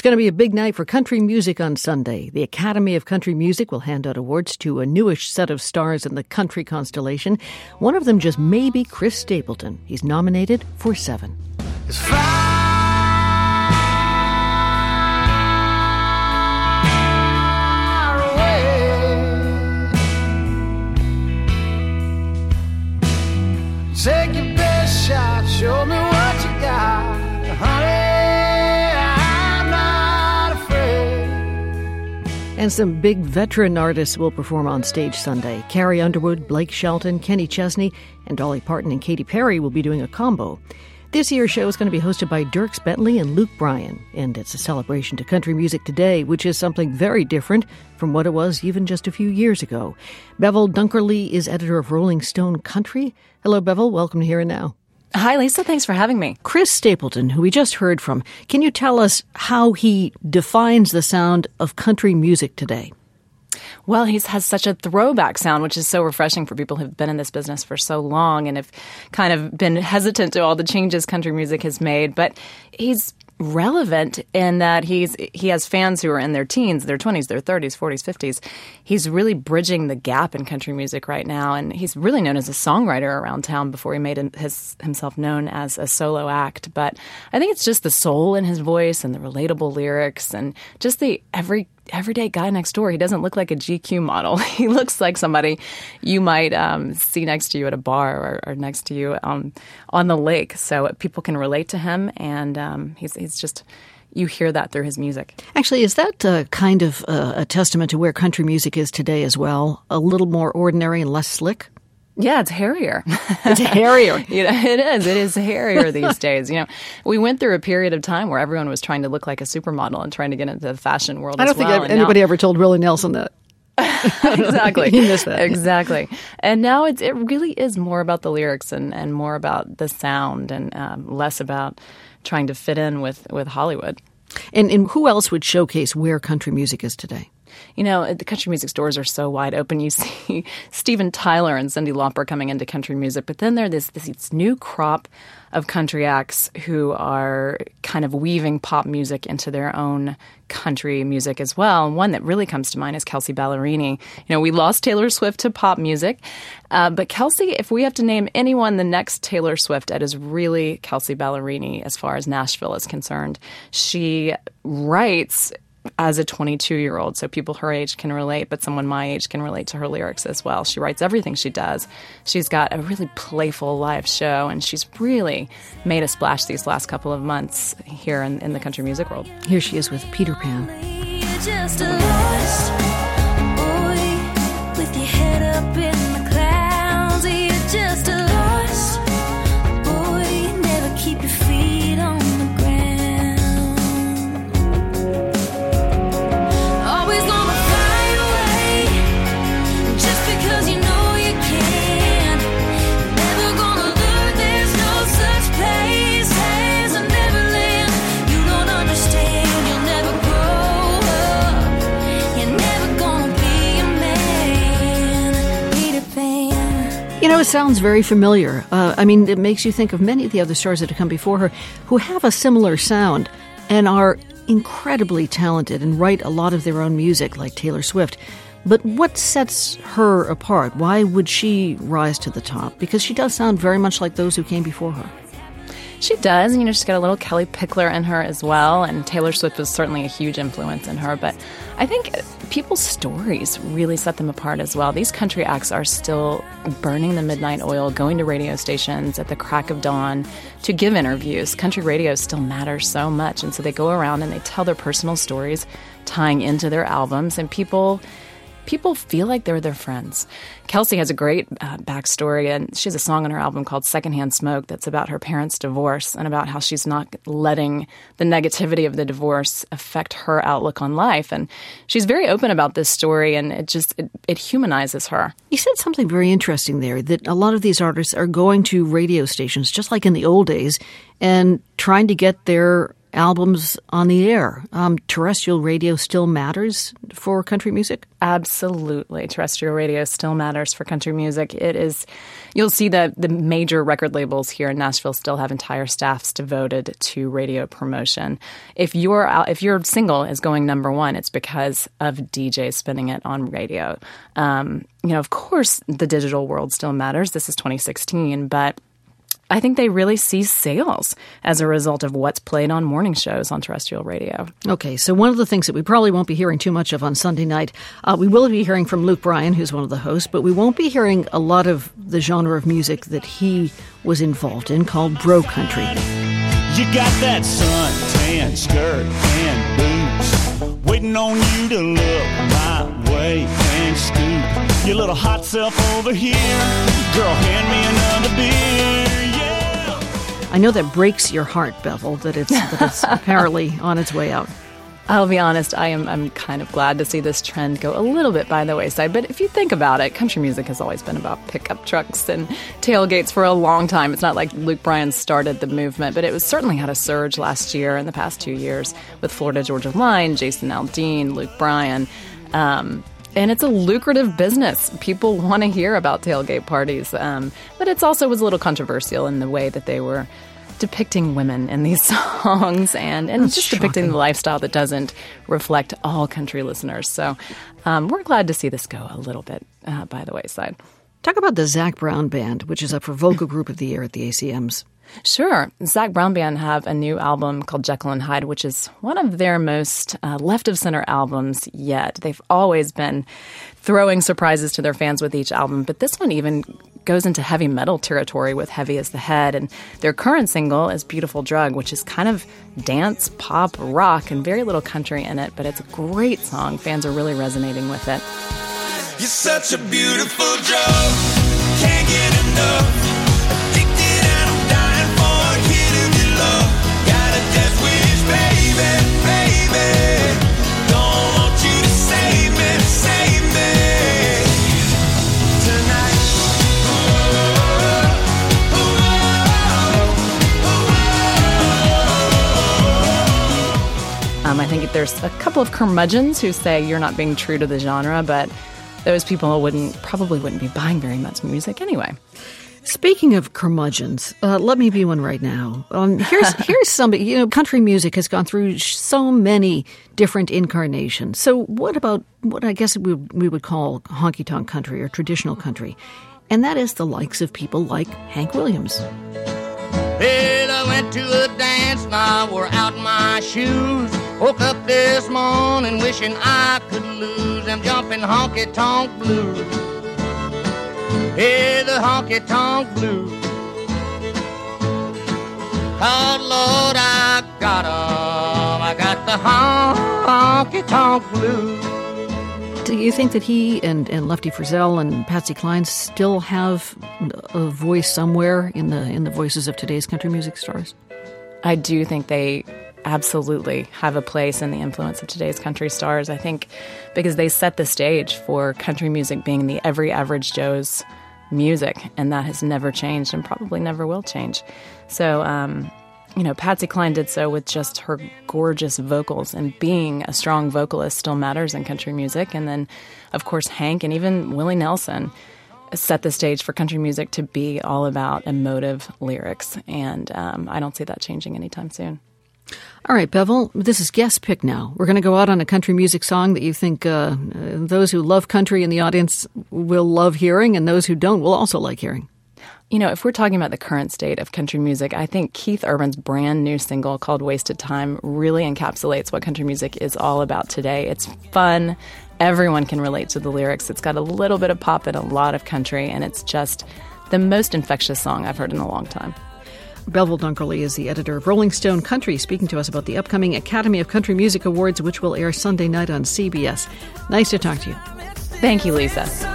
going to be a big night for country music on Sunday. The Academy of Country Music will hand out awards to a newish set of stars in the country constellation. One of them just may be Chris Stapleton. He's nominated for 7. It's far away. Take your best shot, show me what you got, honey. And some big veteran artists will perform on stage Sunday. Carrie Underwood, Blake Shelton, Kenny Chesney, and Dolly Parton and Katy Perry will be doing a combo. This year's show is going to be hosted by Dierks Bentley and Luke Bryan, and it's a celebration to country music today, which is something very different from what it was even just a few years ago. Bevel Dunkerley is editor of Rolling Stone Country. Hello, Bevel. Welcome to Here and Now. Hi, Lisa. Thanks for having me. Chris Stapleton, who we just heard from, can you tell us how he defines the sound of country music today? Well, he has such a throwback sound, which is so refreshing for people who've been in this business for so long and have kind of been hesitant to all the changes country music has made. But he's relevant in that he has fans who are in their teens, their 20s, their 30s, 40s, 50s. He's really bridging the gap in country music right now, and he's really known as a songwriter around town before he made himself known as a solo act. But I think it's just the soul in his voice and the relatable lyrics and just the everyday guy next door. He doesn't look like a GQ model. He looks like somebody you might see next to you at a bar or next to you on the lake. So people can relate to him, and he's just, you hear that through his music. Actually, is that kind of a testament to where country music is today as well? A little more ordinary and less slick? Yeah, it's hairier. It's hairier. It is. It is hairier these days. We went through a period of time where everyone was trying to look like a supermodel and trying to get into the fashion world as well. I don't think anybody ever told Willie Nelson that. Exactly. He missed that. Exactly. And now it really is more about the lyrics and more about the sound and less about trying to fit in with Hollywood. And who else would showcase where country music is today? The country music stores are so wide open. You see Steven Tyler and Cyndi Lauper coming into country music, but then there's this new crop of country acts who are kind of weaving pop music into their own country music as well. And one that really comes to mind is Kelsea Ballerini. We lost Taylor Swift to pop music, but Kelsea, if we have to name anyone the next Taylor Swift, it is really Kelsea Ballerini as far as Nashville is concerned. She writes as a 22-year-old, so people her age can relate, but someone my age can relate to her lyrics as well. She writes everything she does. She's got a really playful live show, and she's really made a splash these last couple of months here in the country music world. Here she is with Peter Pan. You're just a lost boy with your head up in the clouds. You're just a lost boy, never keep your feet on the ground. It sounds very familiar. It makes you think of many of the other stars that have come before her who have a similar sound and are incredibly talented and write a lot of their own music, like Taylor Swift. But what sets her apart? Why would she rise to the top? Because she does sound very much like those who came before her. She does. She's got a little Kelly Pickler in her as well, and Taylor Swift was certainly a huge influence in her. But I think people's stories really set them apart as well. These country acts are still burning the midnight oil, going to radio stations at the crack of dawn to give interviews. Country radio still matters so much, and so they go around and they tell their personal stories tying into their albums, and people feel like they're their friends. Kelsea has a great backstory, and she has a song on her album called Secondhand Smoke that's about her parents' divorce and about how she's not letting the negativity of the divorce affect her outlook on life. And she's very open about this story, and it humanizes her. You said something very interesting there, that a lot of these artists are going to radio stations, just like in the old days, and trying to get their albums on the air. Terrestrial radio still matters for country music? Absolutely. Terrestrial radio still matters for country music. It is. You'll see that the major record labels here in Nashville still have entire staffs devoted to radio promotion. If your single is going number one, it's because of DJs spinning it on radio. Of course, the digital world still matters. This is 2016, but I think they really see sales as a result of what's played on morning shows on terrestrial radio. Okay, so one of the things that we probably won't be hearing too much of on Sunday night, we will be hearing from Luke Bryan, who's one of the hosts, but we won't be hearing a lot of the genre of music that he was involved in, called bro country. You got that suntan skirt and boots, waiting on you to look my way and scoop your little hot self over here. Girl, hand me another beer. I know that breaks your heart, Bevel, that it's apparently on its way out. I'll be honest, I'm kind of glad to see this trend go a little bit by the wayside. But if you think about it, country music has always been about pickup trucks and tailgates for a long time. It's not like Luke Bryan started the movement, but it was certainly had a surge last year and the past 2 years with Florida Georgia Line, Jason Aldean, Luke Bryan. And it's a lucrative business. People want to hear about tailgate parties. But it also was a little controversial in the way that they were depicting women in these songs and just depicting the lifestyle that doesn't reflect all country listeners. So we're glad to see this go a little bit by the wayside. Talk about the Zac Brown Band, which is up for Vocal Group of the Year at the ACMs. Sure. Zac Brown Band have a new album called Jekyll and Hyde, which is one of their most left-of-center albums yet. They've always been throwing surprises to their fans with each album, but this one even goes into heavy metal territory with Heavy as the Head. And their current single is Beautiful Drug, which is kind of dance, pop, rock, and very little country in it, but it's a great song. Fans are really resonating with it. You're such a beautiful drug, can't get enough. Addicted and I'm dying for a hit of your love. Got a death wish, baby, baby. Don't want you to save me tonight. I think there's a couple of curmudgeons who say you're not being true to the genre, but those people probably wouldn't be buying very much music anyway. Speaking of curmudgeons, let me be one right now. Here's somebody, country music has gone through so many different incarnations. So what about what I guess we would call honky-tonk country or traditional country? And that is the likes of people like Hank Williams. Well, I went to a dance and I wore out my shoes. Woke up this morning wishing I could lose them jumping honky-tonk blues. Hey, the honky-tonk blues. Oh, Lord, I got 'em. I got the honky-tonk blues. Do you think that he and Lefty Frizzell and Patsy Cline still have a voice somewhere in the voices of today's country music stars? I do think they absolutely have a place in the influence of today's country stars. I think because they set the stage for country music being the every average Joe's music, and that has never changed and probably never will change. So, Patsy Cline did so with just her gorgeous vocals, and being a strong vocalist still matters in country music. And then, of course, Hank and even Willie Nelson set the stage for country music to be all about emotive lyrics, and I don't see that changing anytime soon. All right, Bevel, this is guest pick now. We're going to go out on a country music song that you think those who love country in the audience will love hearing, and those who don't will also like hearing. If we're talking about the current state of country music, I think Keith Urban's brand new single called Wasted Time really encapsulates what country music is all about today. It's fun. Everyone can relate to the lyrics. It's got a little bit of pop and a lot of country, and it's just the most infectious song I've heard in a long time. Bevel Dunkerley is the editor of Rolling Stone Country, speaking to us about the upcoming Academy of Country Music Awards, which will air Sunday night on CBS. Nice to talk to you. Thank you, Lisa.